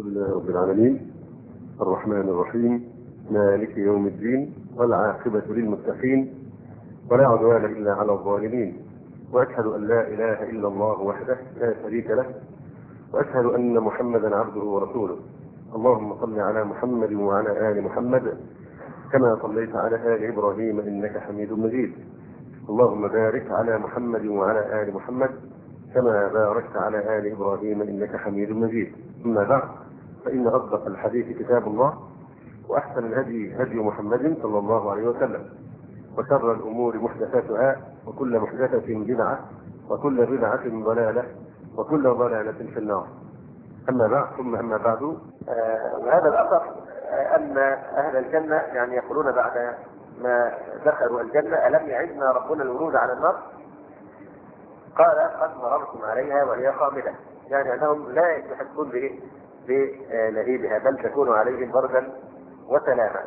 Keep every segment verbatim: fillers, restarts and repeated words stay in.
لله رب العالمين الرحمن الرحيم مالك يوم الدين والعاقبة للمتقين ولا عدوان إلا على الظالمين، وأشهد أن لا إله إلا الله وحده لا شريك له، وأشهد أن محمدا عبده ورسوله. اللهم صل على محمد وعلى آل محمد كما صليت على آل إبراهيم إنك حميد مجيد. اللهم بارك على محمد وعلى آل محمد كما باركت على آل إبراهيم إنك حميد مجيد. أما بعد، فإن أصدق الحديث كتاب الله، وأحسن الهدي هدي محمد صلى الله عليه وسلم، وشر الأمور محدثاتها، وكل محدثة بدعة، وكل بدعة ضلالة، وكل ضلالة في النار. أما بعد ثم أما بعد، آه هذا الأثر آه أن أهل الجنة يعني يقولون بعد ما دخلوا الجنة: ألم يعدنا ربنا الورود على النار؟ قال: قد مررتم عليها وهي خامدة، يعني أنهم لا يحسون بلهيبها بل تكون عليهم بردا وسلاما.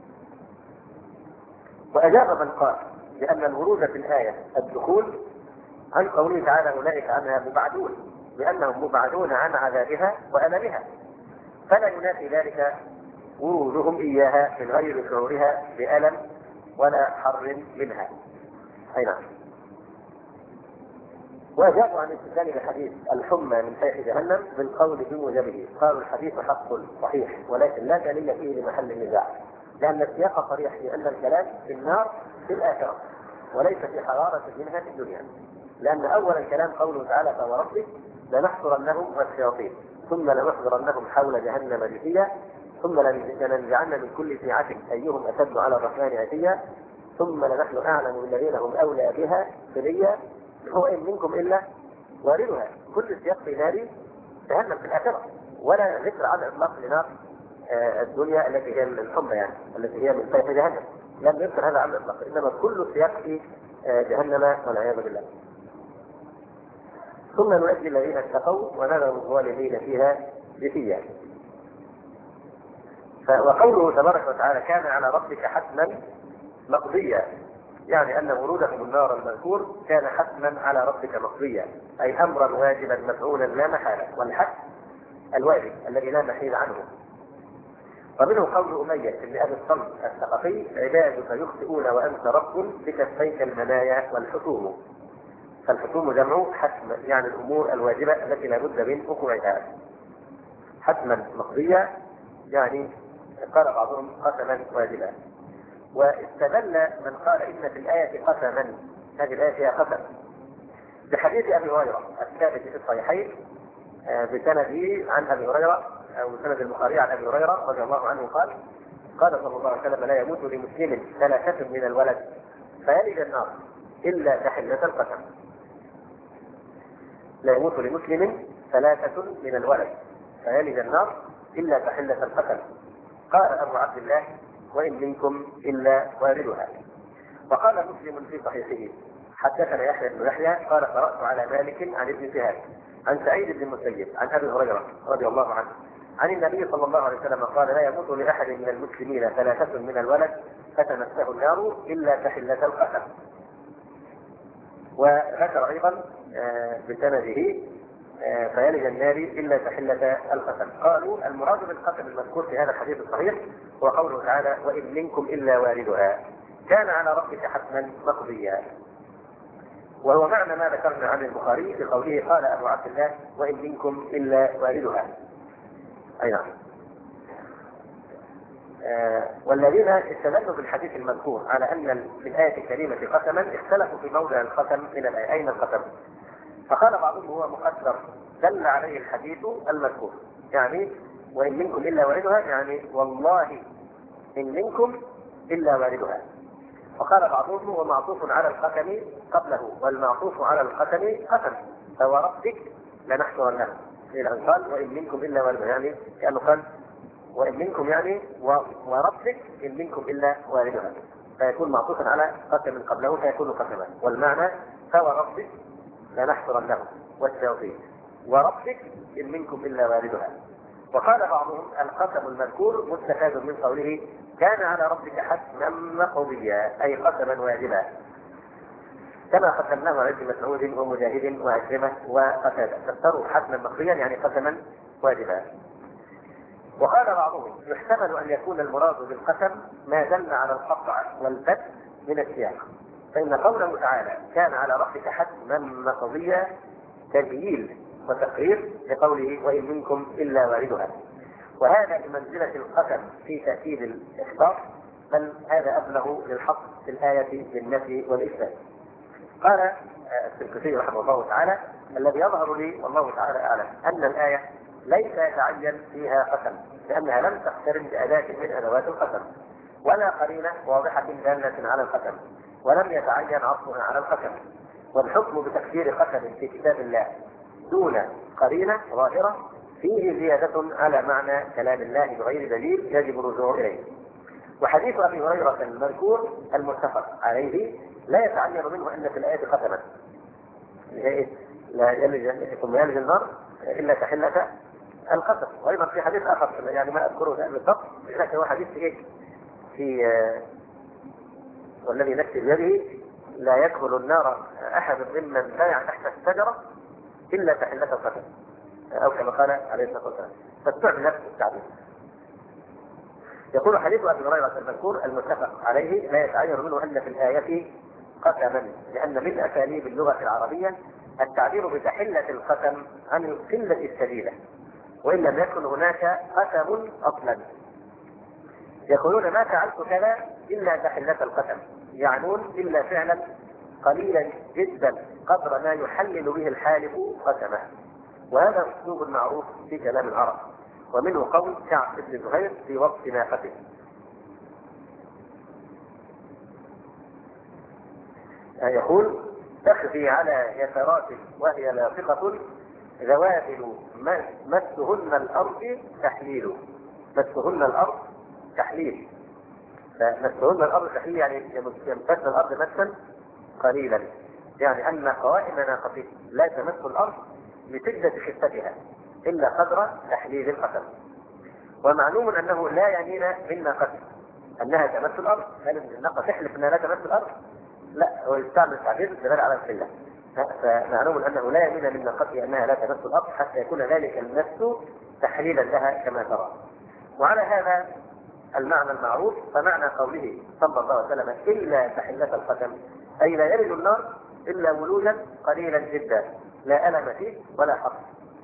وأجاب من قال لأن الورود في الآية الدخول عن قوله تعالى: أولئك عنها مبعدون، لأنهم مبعدون عن عذابها وألمها، فلا ينافي ذلك ورودهم إياها من غير شعورها بألم ولا حر منها. أي نعم. وأجابوا عن استدلال الحديث الحمى من فيح جهنم بالقول بموجبه، قالوا: الحديث حق صحيح ولكن لا دليل فيه لمحل النزاع، لأن السياق صريح في أن الكلام في النار في الآخرة وليس في حرارة منها في الدنيا، لأن أول الكلام قوله تعالى: فوربك لنحشرنهم والشياطين ثم لنحضرنهم حول جهنم جثيا ثم لننزعن من كل شيعة أيهم أشد على الرحمن عتيا ثم لنحن أعلم بالذين هم أولى بها سريا هو إن منكم إلا واردها. كل السياق في نار جهنم في الآخرة، ولا ذكر على الإطلاق لنار الدنيا التي هي الحمى، يعني التي هي من فيح جهنم، لم يذكر هذا على الإطلاق، إنما كل السياق في جهنم والعياذ بالله. ثم نؤدي الذين اتقوا ونذر الظالمين فيها جثيا. وقوله تبارك وتعالى: كان على ربك حتما مقضيا، يعني أن ورودهم النار المذكور كان حتما على ربك مقضيا، أي أمرا واجبا مفعولا لا محالة، والحق الواجب الذي لا محيل عنه. ومنه قول أمية بن أبي الصلت الثقفي: عبادك يخطئون وأنت رب بكفيك المنايا والحكوم. فالحكوم جمع حتما، يعني الأمور الواجبة التي لا بد من وقوعها. حتما مقضية يعني قال بعضهم قسما واجبا. واستدل من قال إن في الآية قسما، هذه الآية فيها قسم، بحديث أبي هريرة الثابت في الصحيحين بسنده عن أبي هريرة أو سند البخاري عن أبي هريرة رضي الله عنه قال: قال صلى الله عليه وسلم: لا يموت لمسلم ثلاثة من الولد فيلج النار إلا تحلة القسم. لا يموت لمسلم ثلاثة من الولد فيلج النار إلا تحلة القسم. قال أبو عبد الله: وإن منكم إلا واردها. وقال مسلم في صحيحه: حدثنا يحيى بن يحيى قال: قرأت على مالك عن ابن شهاب عن سعيد بن المسيب عن أبي هريرة رضي الله عنه عن النبي صلى الله عليه وسلم قال: لا يموت لأحد من المسلمين ثلاثة من الولد فتمسه النار إلا تحلة القسم. وذكر أيضا بسنده فيلج النار إلا تحلة القسم. قالوا: المراد بالقسم المذكور في هذا الحديث الصحيح هو قوله تعالى: وإن منكم إلا واردها، كان على ربك حتما مقضيا. وهو معنى ما ذكرنا عن البخاري في قوله قال أبو عبد الله: وإن منكم إلا واردها. أي نعم. آه والذين استدلوا بالحديث المذكور على أن في الآية الكريمة قسما اختلفوا في موضع القسم من الآية، أين القسم؟ فقال بعضهم: هو مقدر دل عليه الحديث المذكور، يعني وإن منكم إلا واردها، يعني والله إن منكم إلا واردها. وقال بعضهم: هو معطوف على القسم قبله، والمعطوف على القسم قسم، فوربك لنحشرنهم، إلى أن قال وإن منكم إلا واردها، يعني كأنه قال وإن منكم يعني وربك إن منكم إلا واردها، فيكون معطوفا على قسم قبله فيكون قسما. والمعنى فوربك لنحشرنهم والشياطين وربك إن منكم إلا واردها. وقال بعضهم: القسم المذكور مستفاد من قوله كان على ربك حتما مقضيا، أي قسما واجبا، كما قسمناه على ابن مسعود ومجاهد وعكرمة وقتادة، فسروا حتما مقضيا يعني قسما واجبا. وقال بعضهم يحتمل أن يكون المراد بالقسم ما دل على القطع والبت من السياق، فإن قوله تعالى كان على ربك حتما مقضيا تبيين وتقرير لقوله وإن منكم إلا واردها، وهذا بمنزلة القسم في تأكيد الإخبار، بل هذا أبلغ للحق في الآية بالنفي والإثبات. قال السلكسي رحمه الله تعالى الذي يظهر لي والله تعالى أعلم أن الآية ليس يتعين فيها قسم، لأنها لم تقترن بأداة من أدوات القسم ولا قرينة واضحة دالة على القسم، ولم يتعين عطفها على القسم، والحكم بتكفير قسم في كتاب الله دون قرينة ظاهرة فيه زيادة على معنى كلام الله بغير دليل يجب الرجوع إليه. وحديث أبي هريرة المذكور المتفق عليه لا يتعين منه أن في الآية قسما لا يلج ثم يلج النار إلا تحلة القسم. وأيضا في حديث آخر يعني ما أذكره الآن بالضبط، لكن هو حديث في إيه؟ في آه والذي نفسي بيده لا يدخل النار أحد ممن بايع تحت الشجرة إلا تحلة القسم، أو كما قال عليه الصلاة والسلام، فاتبع نفس التعبير. يقول حديث أبي هريرة المذكور المتفق عليه لا يتعين منه أن في الآية قسما، لأن من أساليب اللغة العربية التعبير بتحلة القسم عن القلة الشديدة، وإن لم يكن هناك قسم أصلا. يقولون ما فعلت كذا إلا تحلة القسم، يعنون إلا فعلا قليلا جدا قدر ما يحلل به الحالف قسمه، وهذا أسلوب معروف في كلام العرب، ومنه قول كعب بن زهير في وقت ناقته يقول تخفي على يسارات وهي لاصقة ذوابل مسهن الأرض تحليل، مسهن الأرض تحليل، فمسهن الأرض تحليل يعني يمتد الأرض مسا قليلا، يعني أن قوائم ناقته لا تمس الأرض لشدة خفتها إلا قدر تحليل القسم. ومعلوم أنه لا يمين من ناقته أنها تمس الأرض، هل الناقة تحلف أنها لا تمس الأرض؟ لا، هو يستعمل تعبير الدلالة على القلة، فمعلوم أنه لا يمين من ناقته أنها لا تمس الأرض حتى يكون ذلك النفس تحليلا لها كما ترى. وعلى هذا المعنى المعروف فمعنى قوله صلى الله عليه وسلم إلا تحلة القسم أي لا يرد النار إلا ولوجا قليلا جدا لا ألم فيه ولا حق.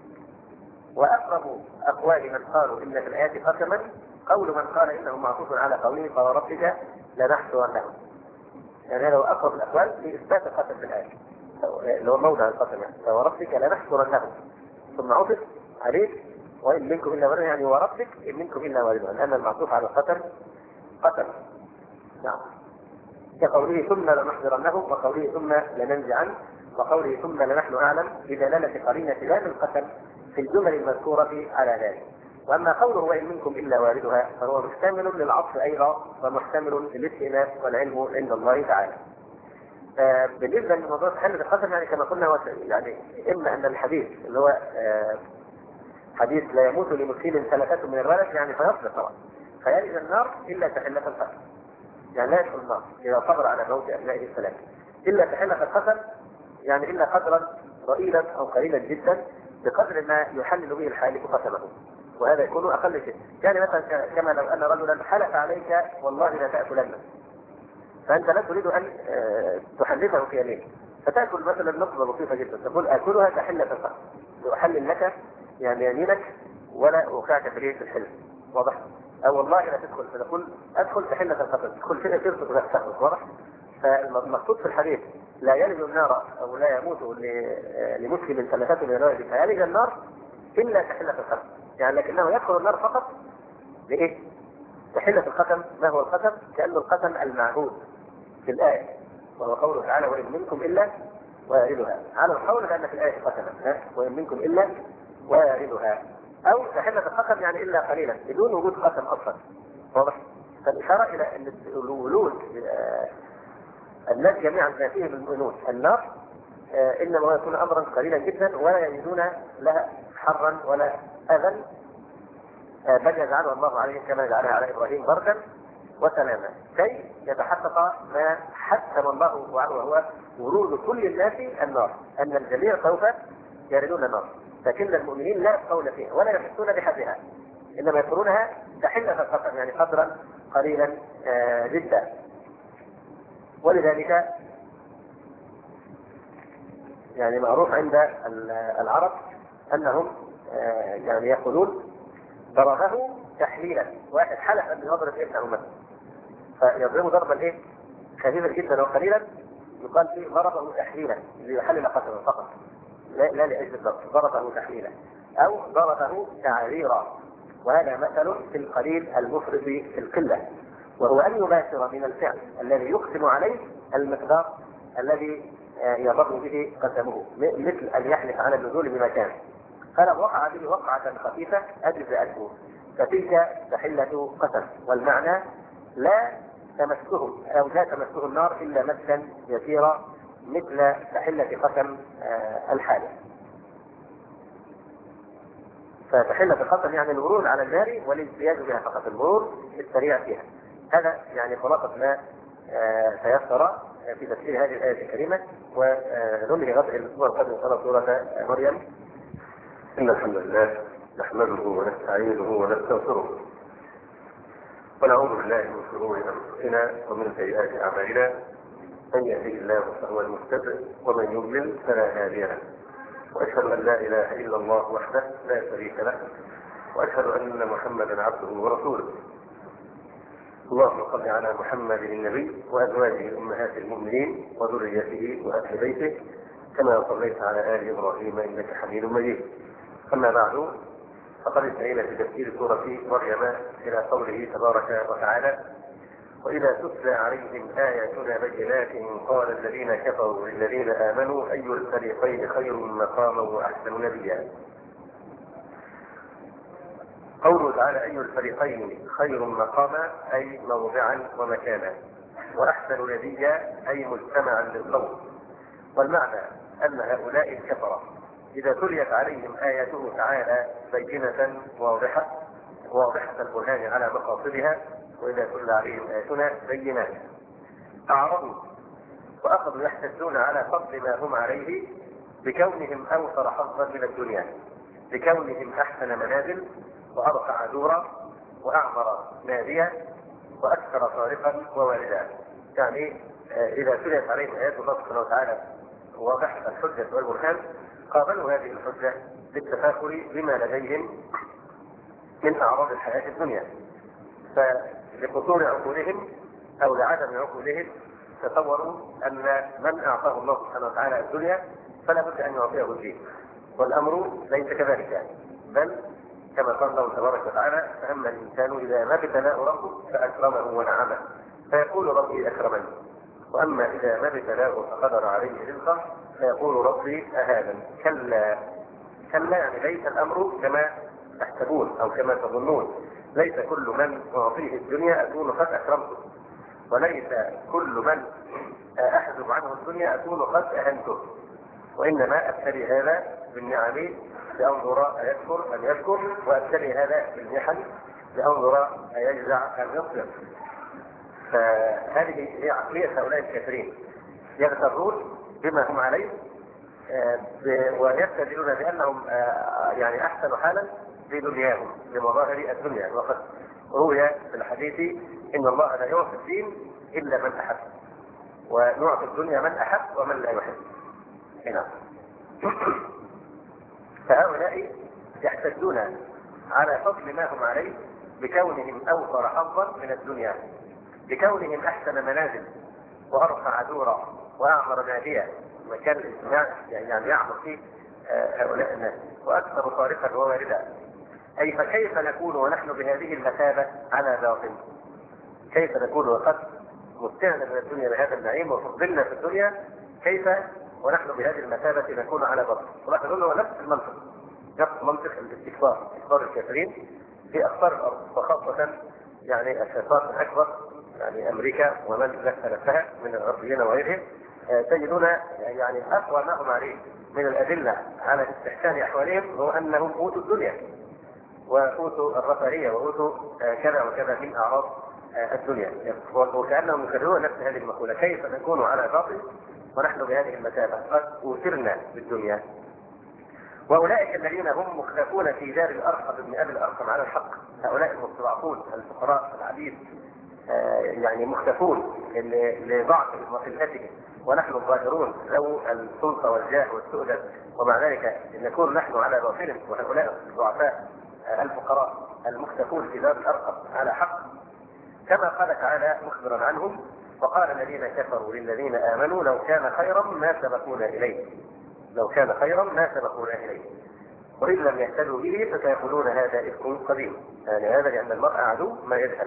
وأقرب أقوال من قالوا إن في الآيات قسما قول من قال إنه معطوف على قوله فوربك لنحشرنهم، يعني لو أقرب الأقوال في إثبات القسم في الآية اللي هو موضع القسم، يعني فوربك لنحشرنهم ثم عطف عليه وإن منكم إلا واردها، يعني وربك إن منكم إلا واردها، لأن المعطوف على القسم قسم. نعم، كقوله ثم لنحضرنهم وقوله ثم لننزعن وقوله ثم لنحن أعلم بدلالة قرينة لام القسم في الجمل المذكورة على ذلك. وأما قوله وإن منكم إلا واردها فهو محتمل للعطف أيضا ومحتمل للاستئناف والعلم عند الله تعالى. آه بالنسبة لموضوع تحلة القسم يعني كما قلنا هو يعني إما أن الحديث اللي هو آه حديث لا يموت لمسكين ثلاثة من الولد يعني فيصبر طبعا فيلج النار إلا تحلة القسم، يعني لا يدخل النار إذا صبر على موت أبنائه الثلاثة إلا تحلة القسم، يعني إلا قدرا ضئيلا أو قليلا جدا بقدر ما يحلل به الحالف قسمه، وهذا يكون أقل شيء. يعني مثلا كما لو أن رجلا حلف عليك والله لا تأكلن، فأنت لا تريد أن تحلفه في يمين فتأكل مثلا نقطة لطيفة جدا تقول آكلها تحلة القسم، يحلل لك يعني يمينك ولا أوقعك في ريح الحلف، واضح؟ أو والله لا تدخل فتقول أدخل تحلة القسم، تدخل فيها ترفض وتأخذ، واضح؟ فالمقصود في الحديث لا يلج النار أو لا يموت لمسلم ثلاثة من الولد فيلج النار إلا تحلة القسم، يعني لكنه يدخل النار فقط لإيه؟ تحلة القسم. ما هو القسم؟ كأنه القسم المعهود في الآية، وهو قوله تعالى وإن منكم إلا واردها، على القول بأن في الآية قسما وإن منكم إلا واردها، أو تحلة القسم يعني إلا قليلا بدون وجود قسم أصلا، واضح؟ فالإشارة إلى أن الولود الناس جميعا ما فيهم المؤمنون النار آه إنما يكون أمرا قليلا جدا ولا يجدون لها حرا ولا أذى، آه بل يجعلها الله عليهم كما جعلها على إبراهيم بردا وسلاما كي يتحقق ما حتم الله عنه وهو ورود كل الناس النار، أن الجميع سوف يردون النار، لكن المؤمنين لا يبقون فيها ولا يحسون بحدها، إنما يذكرونها تحلة القسم، يعني قدرا قليلا آه جدا. ولذلك يعني معروف عند العرب أنهم آه يعني يقولون ضربه تحليلا. واحد حلف أن يضرب ابنه مثلا فيضربه ضربا إيه خفيفا جدا وقليلا، يقال فيه ضربه تحليلا ليحلل قسما فقط، لا, لا لأجل الضرب، ضربه تحليلا أو ضربه تعريرا. وهذا مثل في القليل المفرط في القلة، وهو أن يباشر من الفعل الذي يقسم عليه المقدار الذي يضر به قسمه، مثل أن يحلف على النزول بمكان، فلو وقع به وقعة خفيفة أجزأته، فتلك تحلة قسم. والمعنى لا تمسه أو لا تمسه النار إلا مسا يسيرا مثل تحلة قسم الحالة. فتحلة القسم يعني المرور على النار والازدياد بها فقط، المرور السريع فيها. هذا يعني خلاصة ما تيسر في تفسير هذه الآية الكريمة. وننهي غدا الأسبوع القادم سورة مريم. إن الحمد لله نحمده ونستعينه ونستغفره ونعوذ بالله من شرور أنفسنا ومن سيئات أعمالنا، من يهده الله فهو المهتد ومن يضلل فلا هادي له، وأشهد أن لا إله إلا الله وحده لا شريك له، وأشهد أن محمدا عبده ورسوله. اللهم صل على محمد النبي وأزواجه أمهات المؤمنين وذريته وأهل بيته كما صليت على آل إبراهيم إنك حميد مجيد. أما بعد، فقد انتهينا في تفسير سورة مريم إلى قوله تبارك وتعالى: وإذا تتلى عليهم آياتنا بينات قال الذين كفروا للذين آمنوا أي الفريقين خير مقاما وأحسن نبيا. قوله تعالى أي الفريقين خير مقاما أي موضعا ومكانا، وأحسن نبيا أي مجتمعا للقوم. والمعنى أن هؤلاء الكفرة إذا تليت عليهم آياته تعالى بينة واضحة واضحة البرهان على مقاصدها، وإذا تلى عليهم آياتنا بينات أعرضوا وأخذوا يحتجون على فضل ما هم عليه بكونهم أوفر حظا من الدنيا، بكونهم أحسن منازل وأرقى دورا وأعمر ناديا وأكثر صارفا ووالدا. يعني إذا تليت عليهم آيات الله سبحانه وتعالى واضحة الحجة والبرهان قابلوا هذه الحجة بالتفاخر بما لديهم من أعراض الحياة الدنيا، فلقصور عقولهم أو لعدم عقولهم تصوروا أن من أعطاه الله سبحانه وتعالى الدنيا فلا بد أن يعطيه الدين، والأمر ليس كذلك، بل كما قال الله تبارك وتعالى: فأما الإنسان إذا ما ابتلاه ربه فأكرمه ونعمه فيقول ربي أكرمني، وأما إذا ما ابتلاه فقدر عليه رزقه فيقول ربي أهانن. كلا كلا يعني ليس الأمر كما تحسبون أو كما تظنون، ليس كل من أعطيه الدنيا أكون قد أكرمته، وليس كل من أحجب عنه الدنيا أكون قد أهنته، وإنما أبتلي هذا بالنعم لأنظر أيشكر أم يشكر، وأبتلي هذا بالمحن لأنظر أيجزع أم يصبر. فهذه هي عقلية هؤلاء الكافرين، يغترون بما هم عليه ويستدلون بأنهم يعني أحسن حالا في دنياهم لمظاهر الدنيا. وقد روي في الحديث إن الله لا يعطي الدين إلا من أحب، ونعطي الدنيا من أحب ومن لا يحب. هنا فهؤلاء يحتجون على فضل ما هم عليه بكونهم أوفر حظا من الدنيا، بكونهم أحسن منازل وأرفع عدورا وأعمر ناديا، مكان الاجتماع يعني يعمر فيه هؤلاء الناس، وأكثر صارفا وواردا. أي فكيف نكون ونحن بهذه المثابة على باطل؟ كيف نكون وقد متعنا من الدنيا بهذا النعيم وفضلنا في الدنيا، كيف ونحن بهذه المثابة نكون على باطل؟ ونحن نقول نفس المنطق، نفس منطق الاستكبار، استكبار الكافرين في أقطار الأرض، وخاصة يعني الشيطان الأكبر يعني أمريكا ومن لف نفسها من الغربيين وغيرهم، تجدون يعني أقوى ما هم عليه من الأدلة على استحسان أحوالهم هو أنهم أوتوا الدنيا وأوتوا الرفاهية وأوتوا كذا وكذا من أعراض الدنيا، وكأنهم يكررون نفس هذه المقولة: كيف نكون على باطل ونحن بهذه المثابة قد أوثرنا بالدنيا. واولئك الذين هم مختفون في دار الارقم ابن ابي الارقم على الحق، هؤلاء المستضعفون الفقراء العبيد آه يعني مختفون لضعفهم وقلتهم، ونحن الظاهرون ذو السلطه والجاه والسؤدد، ومع ذلك نكون نحن على باطل، وهؤلاء الضعفاء آه الفقراء المختفون في دار الارقم على حق. كما قال تعالى مخبرا عنهم: وقال الذين كفروا للذين امنوا لو كان خيرا ما سبقونا اليه لو كان خيرا ما سبقونا اليه وإن لم يهتدوا به فسيقولون هذا إفك قديم، يعني هذا لأن المرء عدو ما يجهل.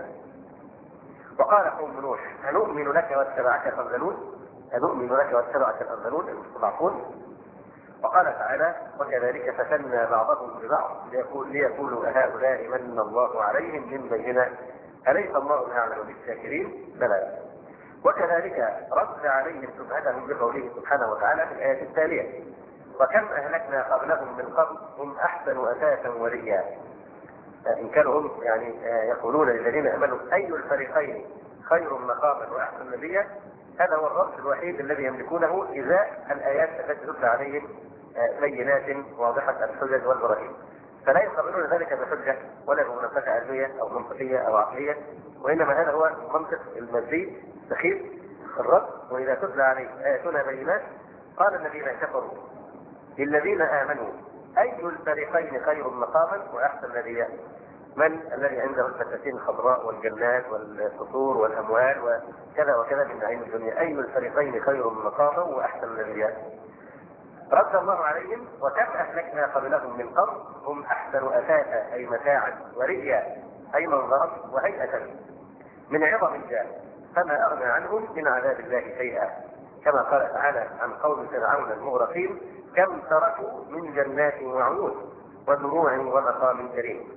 وقال قوم نوح: أنؤمن لك واتبعك الأرذلون أنؤمن لك واتبعك الأرذلون المستضعفون. وقال تعالى: وكذلك فتنا بعضهم ببعض ليقولوا أهؤلاء من الله عليهم من بيننا أليس الله أعلم بالشاكرين؟ بلى. وكذلك رد عليهم شبهتهم بقوله سبحانه وتعالى في الآية التالية: وكم أهلكنا قبلهم من قبل هم أحسن أثاثا ورئيا. إن كانوا هم يعني يقولون للذين آمنوا أي الفريقين خير مقاما وأحسن نبيا، هذا هو الرد الوحيد الذي يملكونه إزاء الآيات التي تتلى عليهم بينات واضحة الحجج والبراهين، فلا يقبلون ذلك بحجة ولا بمنطقة علمية أو منطقية أو عقلية، وإنما هذا هو منطق المزيد سخيف الرد. وإذا تتلى عليه آياتنا بينات قال الذين كفروا للذين آمنوا أي الفريقين خير مقاما وأحسن نبيا. من الذي عنده الفساتين الخضراء والجنات والقصور والأموال وكذا وكذا من نعيم الدنيا؟ أي الفريقين خير مقاما وأحسن نبيا. رد الله عليهم: وكم أهلكنا قبلهم من قرن هم أحسن أثاثا أي متاعا ورئيا أي منظرا وهيئة من عظم الجاه فما أغنى عنهم من عذاب الله شيئا. كما قال تعالى عن قوم فرعون المغرقين: كم تركوا من جنات وعيون وزروع ومقام كريم.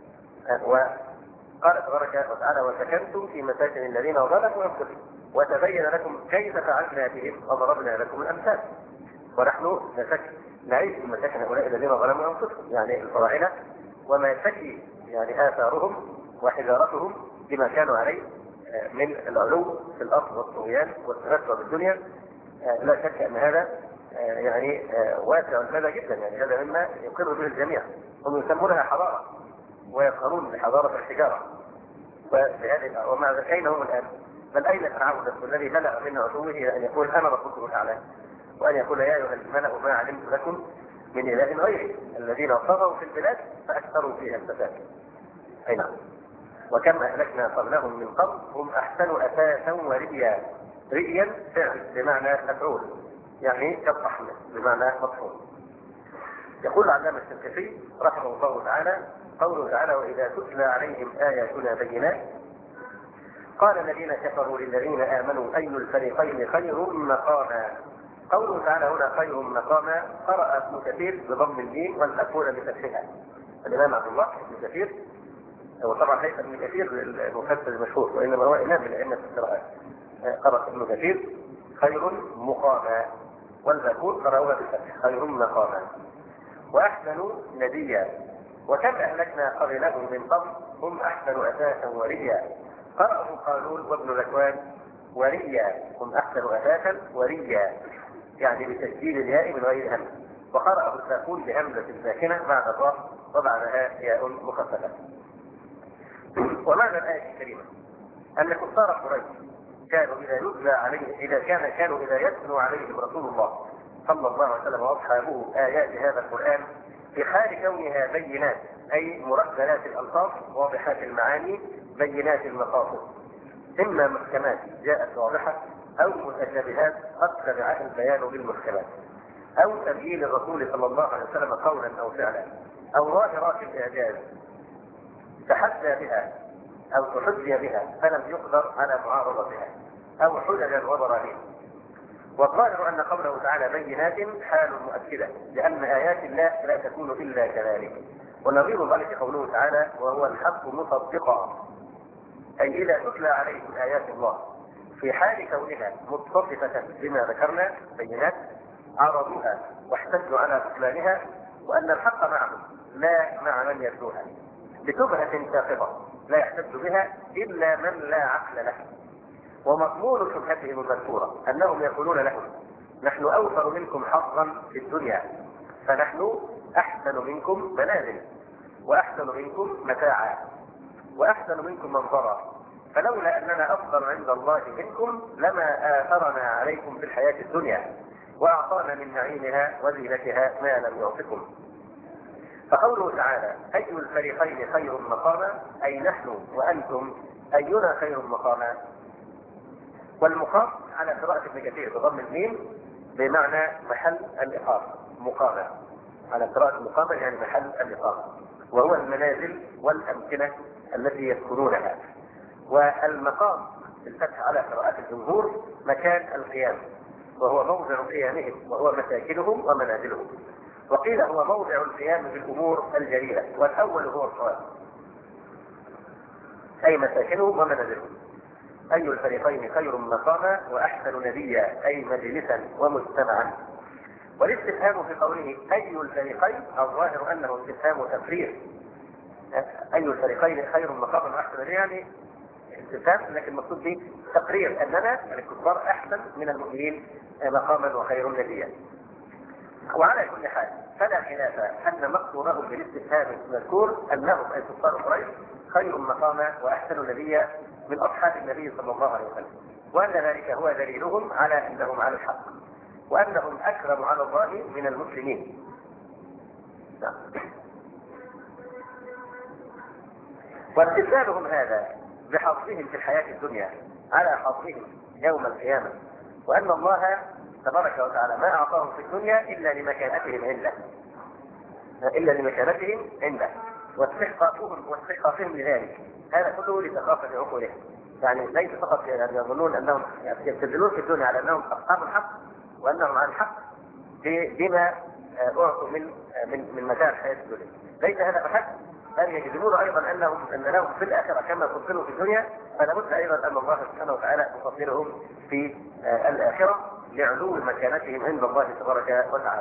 وقال تبارك وتعالى: وسكنتم في مساكن الذين ظلموا انفسهم وتبين لكم كيف فعلنا بهم وضربنا لكم الامثال. ونحن نسكن نعيش في مساكن هؤلاء الذين ظلموا انفسهم، يعني الفراعنه، وما يشكي يعني اثارهم وحجارتهم بما كانوا عليه من العلو في الارض والطغيان والتنكر بالدنيا. لا شك ان هذا يعني واسع المدى جدا، يعني هذا مما يقر به الجميع. هم يسمونها حضاره ويفخرون بحضاره الحجاره. ومع ذلك اين هم الان؟ بل اين فرعون الذي بلغ من عدوه ان يقول انا ربكم الاعلى، وان يقول يا ايها الملأ ما علمت لكم من اله غيري الذين طغوا في البلاد فاكثروا فيها الفساد. اي نعم. وكم اهلكنا قبلهم من قرن هم احسن اثاثا ورئيا. رئيا فعل بمعنى مفعول، يعني كالطحن بمعنى مطحون. يقول العلامة الشنقيطي رحمه الله تعالى: قوله تعالى: وإذا تتلى عليهم آياتنا بينات قال الذين كفروا للذين آمنوا أي الفريقين خير مقاما. قوله تعالى هنا خير مقاما قرأ ابن كثير بضم الميم والمأكول بفتحها. الإمام عبد الله بن كثير، وطبعا ليس ابن كثير المفسر المشهور وإنما هو إمام من أئمة القراءات، قرأ ابن كثير خير مقاما، والمأكول قرأوها بالفتح خير مقاما وأحسن نبيا. وكم أهلكنا قبلهم من قبل هم أحسن أثاثا ورئيا. قرأه قالون وابن ذكوان ورئيا هم أحسن أثاثا ورئيا، يعني بتسجيل الياء من غير همز. وقرأه الساكون بهمزة ساكنة بعد الراء وبعدها ياء مخففة. ومعنى الآية الكريمة أن كفار قريش كانوا إذا يتلى عليه إذا كان كانوا إذا يتلو عليهم رسول الله صلى الله عليه وسلم وأصحابه آيات هذا القرآن في حال كونها بينات أي مرتلات الألفاظ واضحات المعاني بينات المقاصد، إما محكمات جاءت واضحة أو متشابهات قد تبعها البيان بالمحكمات، أو تبيين الرسول صلى الله عليه وسلم قولا أو فعلا، أو ظاهرات الإعجاز تحدى بها أو تحدي بها فلم يقدر على معارضتها، أو حججا وبراهين. والظاهر أن قوله تعالى بينات حال مؤكدة، لأن آيات الله لا تكون إلا كذلك. ونظير ذلك قوله تعالى وهو الحق مصدقا، أي إذا تتلى عليهم آيات الله في حال كونها متصفة بما ذكرنا بينات عرضوها واحتجوا على بطلانها، وأن الحق معهم لا مع من يتلوها بشبهة ساقطة لا يحتج بها إلا من لا عقل له. ومضمون شبهتهم المذكورة أنهم يقولون لهم نحن أوفر منكم حظا في الدنيا فنحن أحسن منكم منازل، وأحسن منكم متاعا، وأحسن منكم منظرا، فلولا أننا أفضل عند الله منكم لما آثرنا عليكم في الحياة الدنيا وأعطانا من نعيمها وزينتها ما لم يعطكم. فقوله تعالى أي الفريقين خير مقاما، أي نحن وأنتم أينا خير مقاما. والمقام على قراءة ابن كثير بضم الميم بمعنى محل الإقامة، مقامة على قراءة مقامة يعني محل الإقامة، وهو المنازل والأمكنة التي يسكنونها. والمقام بالفتح على قراءة الجمهور مكان القيام، وهو موضع قيامهم وهو مساكنهم ومنازلهم. وقيل هو موضع القيام بالأمور الجليلة، والأول هو الصواب، أي مساكنهم ومنازلهم. أي الفريقين خير مقاما وأحسن نبيا، أي مجلسا ومجتمعا. والاستفهام في قوله أي الفريقين الظاهر أنه استفهام تفريغ، أي الفريقين خير مقاما وأحسن نبيا يعني استفهام، لكن المقصود به تقرير أننا الكفار أحسن من المؤمنين مقاما وخير نبيا. وعلى كل حال فلا خلاف أن مقصودهم بالاستفهام المذكور أنهم أي كفار قريش خير مقاما وأحسن نبيا من أصحاب النبي صلى الله عليه وسلم، وأن ذلك هو دليلهم على أنهم على الحق، وأنهم أكرم على الله من المسلمين. واستدلالهم هذا بحظهم في الحياة الدنيا على حظهم يوم القيامة، وأن الله تبارك وتعالى ما أعطاهم في الدنيا إلا لمكانتهم عنده، إلا لمكانتهم عنده واستحقاقهم واستحقاقهم لذلك، هذا كله لثقافة عقولهم. يعني ليس فقط يعني يظنون أنهم يستدلون في الدنيا على أنهم أصحاب الحق وأنهم عن الحق بما أعطوا من من من متاع الحياة الدنيا، ليس هذا فحسب، بل يجدون أيضا أنهم أن لهم في الآخرة كما فضلوا في الدنيا، فلا بد أيضا أن الله سبحانه وتعالى يفضلهم في الآخرة لعلو مكانتهم عند الله تبارك وتعالى.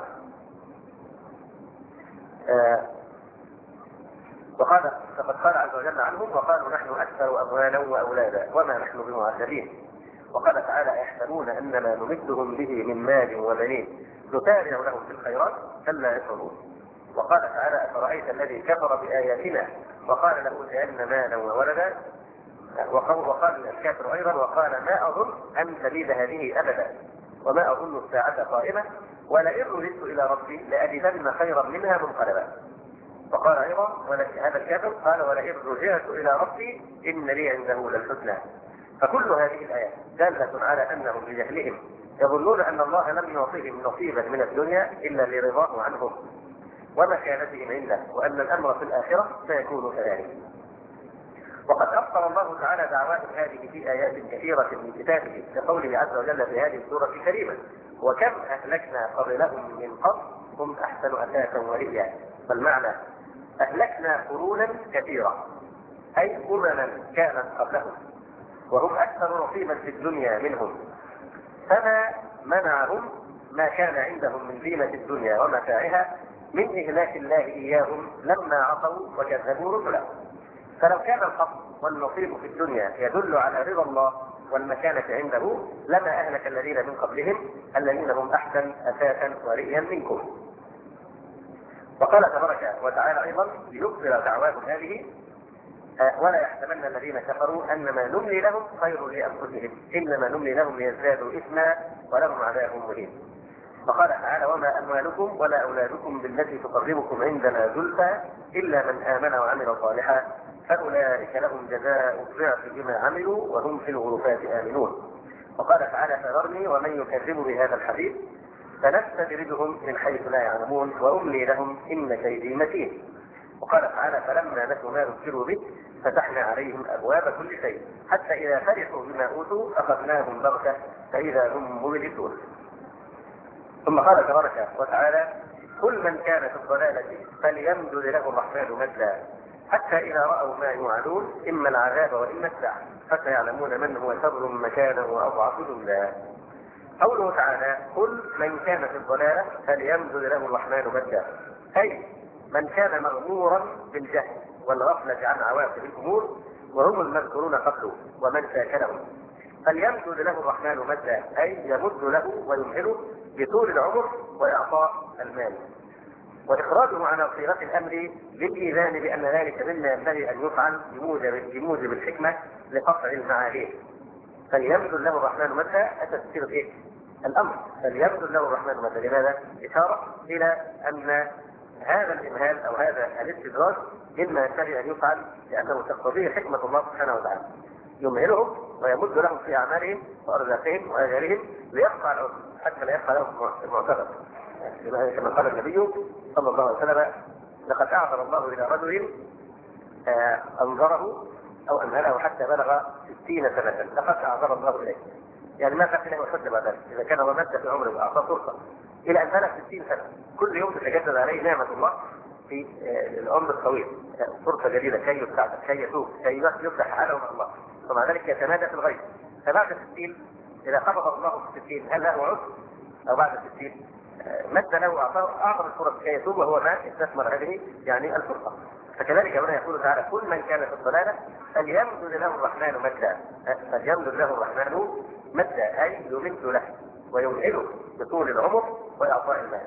وقال فقد قال عز وجل عنهم وقالوا نحن أكثر أموالا وأولادا وما نحن بمعذبين. وقال تعالى يحسبون أن ما نمدهم به من مال وبنين نسارع لهم في الخيرات كلا يشعرون. وقال تعالى أفرأيت الذي كفر بآياتنا وقال لأوتين مالا وولدا. وقال الكافر أيضا وقال ما أظن أن تزيد هذه أبدا وما أظن الساعة قائمة ولئن رددت إلى ربي لأجدن خيرا منها منقلبا. وقال أيضا هذا الكافر قال ولئن رجعت إلى ربي إن لي عنده للحسنى. فكل هذه الآيات دالة على أنهم بجهلهم يظنون أن الله لم يعطيهم نصيبا من الدنيا إلا لرضاه عنهم ومكانتهم عنده، وأن الأمر في الآخرة سيكون كذلك. وقد أبطل الله تعالى دعواتهم هذه في آيات كثيرة من كتابه كقوله عز وجل في هذه السورة الكريمة وكم أهلكنا قبلهم من قرن هم أحسن أثاثا ورئيا. فالمعنى أهلكنا قرونا كثيرة أي أمما كانت قبلهم وهم أكثر نصيبا في الدنيا منهم، فما منعهم ما كان عندهم من زينة الدنيا ومتاعها من إهلاك الله إياهم لما عصوا وكذبوا رسله. فلو كان الحظ والنصيب في الدنيا يدل على رضا الله والمكانة عنده لما أهلك الذين من قبلهم الذين هم أحسن أثاثا ورئيا منكم. وقال تبارك وتعالى أيضا ليبطل دعواهم هذه ولا يحسبن الذين كفروا أنما نملي لهم خير لأنفسهم إنما نملي لهم ليزدادوا إثما ولهم عذاب مهين. وقال تعالى وما أموالكم ولا أولادكم بالتي تقربكم عندنا زلفى إلا من آمن وعمل صالحا فأولئك لهم جزاء الضعف بما عملوا وهم في الغرفات آمنون. وقال تعالى فذرني ومن يكذب بهذا الحديث فنستدرجهم من حيث لا يعلمون وأملي لهم إن كيدي متين. وقال تعالى فلما نسوا ما ذكروا به فتحنا عليهم أبواب كل شيء حتى إذا فرحوا بما أوتوا أخذناهم بغتة فإذا هم مبلسون. ثم قال تبارك وتعالى كل من كان في الضلالة فليمدد له الرحمن مدا حتى إذا رأوا ما يوعدون إما العذاب وإما الساعة فسيعلمون من هو شر مكانا وأضعف جندا. قوله تعالى كل من كان في الضلالة فليمدد له الرحمن مدا أي من كان مغمورا بالجهل والغفلة عن عواقب الأمور وهم المذكورون قبله ومن ساكنهم فليمدد له الرحمن مدا أي يمد له ويمهله بطول العمر وإعطاء المال. وإخراجه عن صيغة الأمر للإيذان بأن ذلك مما ينبغي أن يفعل بموجب بموجب الحكمة لقطع المعاهير. فليبذل له الرحمن مدى التفسير إيه؟ الأمر. فليبذل له الرحمن مدى. لماذا؟ إشارة إلى أن هذا الإمهال أو هذا الاستدراج مما ينبغي أن يفعل لأنه تقتضيه حكمة الله سبحانه وتعالى. يمهلهم ويمد لهم في أعمالهم وأرزاقهم وأجالهم ليقطع العذر حتى لا يبقى لهم المعتبر. كما قال النبي صلى الله عليه وسلم: لقد أعذر الله إلى رجل آه أنظره أو أمهله حتى بلغ ستين سنة، لقد أعذر الله إليه. يعني ما كان له حجة بعد ذلك، إذا كان ومد في عمره وأعطاه فرصة إلى أن بلغ ستين سنة، كل يوم تتجدد عليه نعمة الله في آه العمر الطويل، فرصة جديدة كي يساعدك، كي يتوب، كي يفتح حاله مع الله، ومع ذلك يتمادى في الغيب. فبعد الستين إذا قبض الله في الستين هل له عذر؟ أو بعد الستين مد له أعطاه أعظم الفرص كي يتوب وهو ما استثمر هذه يعني الفرصة. فكذلك هنا يقول تعالى: كل من كان في الضلالة فليمدد له الرحمن مدا. فليمدد له الرحمن مدا أي يمد له ويمهله بطول العمر وإعطاء المال.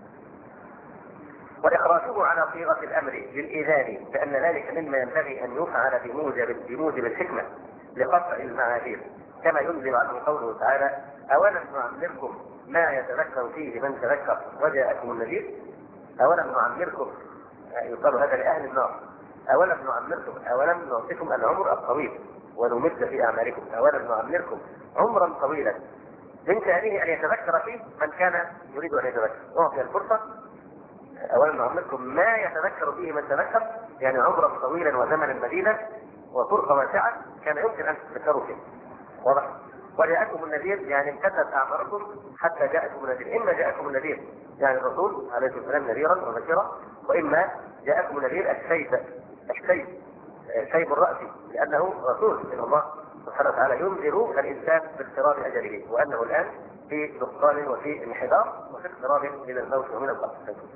وإخراجه على صيغة الأمر للإيذان بأن ذلك مما ينبغي أن يفعل بموجب بموجب الحكمة لقطع المعاذير، كما ينزل عنه قوله تعالى: أولم نعمركم ما يتذكر فيه من تذكر وجاءكم النذير. أولم نعمركم، يقال هذا لأهل النار: أولم نعمركم، أولم نعطيكم العمر الطويل ونمد في أعمالكم، أولم نعمركم عمرا طويلا من شأنه أن يتذكر فيه من كان يريد أن يتذكر. أعطي الفرصة. أولم نعمركم ما يتذكر فيه من تذكر، يعني عمرا طويلا وزمنا مديدا وفرصة واسعة كان يمكن أن تتذكروا فيه. واضح؟ وجاءكم النذير يعني امتدت أعماركم حتى جاءكم النذير. إما جاءكم النذير يعني الرسول عليه الصلاة والسلام نذيرا وبشيرا، وإما جاءكم النذير الشيب الشيب شيب الرأس، لأنه رسول من الله سبحانه وتعالى ينذر الإنسان باقتراب أجله، وأنه الآن في نقصان وفي انحدار وفي اقتراب من الموت ومن القتل.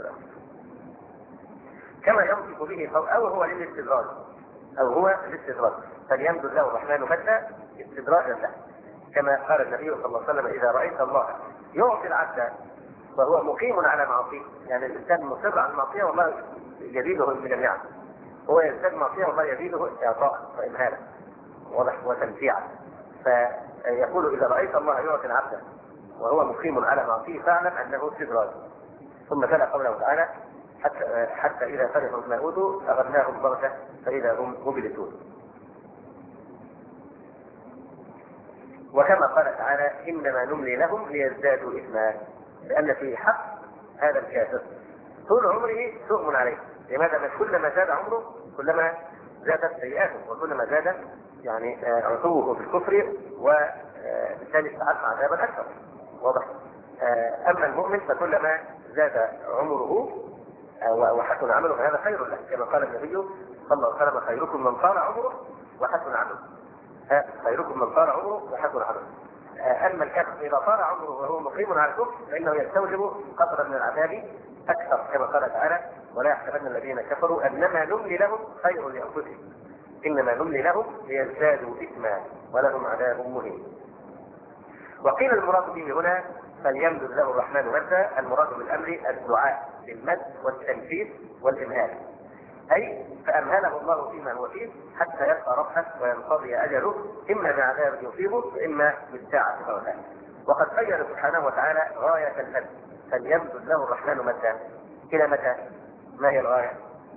كما ينطق به أو هو للاستدراج أو هو للاستدراج. فليمدد له الرحمن مدا استدراجا له، كما قال النبي صلى الله عليه وسلم: إذا رأيت الله يعطي العبد وهو مقيم على معصيه، يعني الإنسان مصر على المعصية والله يزيده من النعم، هو يزداد معصية والله يزيده إعطاء وإمهالا واضح وتنفيعا. فيقول: إذا رأيت الله يعطي العبد وهو مقيم على معصيه فاعلم أنه استدراج. ثم تلا قوله تعالى: حتى, حتى إذا فرحوا بما أوتوا أخذناهم بغتة فإذا هم مبلسون. وكما قال تعالى: إنما نملي لهم ليزدادوا إثما، لأن في حق هذا الكافر طول عمره سؤم عليه. لماذا؟ من كلما زاد عمره كلما زادت سيئاته، وكلما زاد يعني عتوه في الكفر، وبالتالي استحق عذابا أكثر. واضح؟ أما المؤمن فكلما زاد عمره وحسن عمله فهذا خير له، كما قال النبي صلى الله عليه وسلم: خيركم من طال عمره وحسن عمله. خيركم من طال عمره وحسن عمله. أما الكافر إذا طال عمره وهو مقيم على الكفر فإنه يستوجب قطرا من العذاب أكثر، كما قال تعالى: ولا يحسبن الذين كفروا أنما نملي لهم خير لأنفسهم إنما نملي لهم ليزدادوا إثما ولهم عذاب مهين. وقيل المراد به هنا: فليمدد له الرحمن مدا. المراد بالأمر الدعاء للمد والتنفيذ والإمهال، أي فأمهله الله فيما هو فيه حتى يلقى ربه وينقضي أجله، إما بعذاب يصيبه وإما بالساعة فوتاه. وقد خير سبحانه وتعالى غاية المد: فليمدد له الرحمن مدا. إلى متى؟ ما هي الغاية؟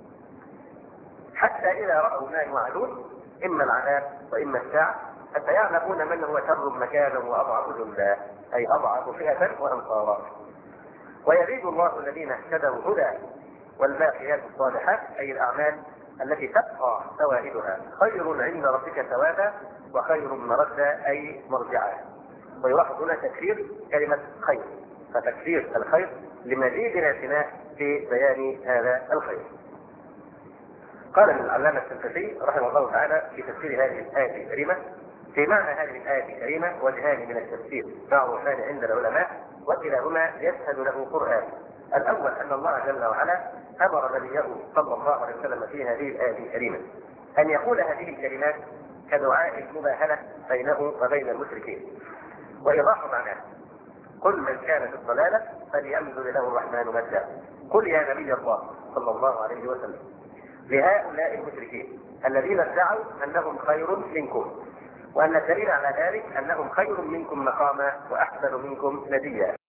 حتى إذا رأوا ما يوعدون إما العذاب وإما الساعة، حتى يعلمون من هو شر مكانا وأضعف جندا، أي أضعف فئة وأنصارا. ويزيد الله الذين اهتدوا هدى، والباقيات الصالحات أي الأعمال التي تبقى فوائدها خير عند ربك ثوابا وخير مردا أي مرجعا. ويلاحظ هنا تكرير كلمة خير، فتكرير الخير لمزيد الاعتناء في بيان هذا الخير. قال العلامة السنفسي رحمه الله تعالى في تفسير هذه الآية الكريمة: في معنى هذه الآية الكريمة وجهان من التفسير معروفان عند العلماء وكلاهما يشهد له قرآن. الأول أن الله جل وعلا أمر نبيه صلى الله عليه وسلم في هذه الآية الكريمة أن يقول هذه الكلمات كدعاء المباهلة بينه وبين المشركين. وإيضاح معناه: قل من كان في الضلالة فليمدد له الرحمن مدا. قل يا نبي الله صلى الله عليه وسلم لهؤلاء المشركين الذين ادعوا أنهم خير منكم، وأن الدليل على ذلك أنهم خير منكم مقاما وأحسن منكم نديا.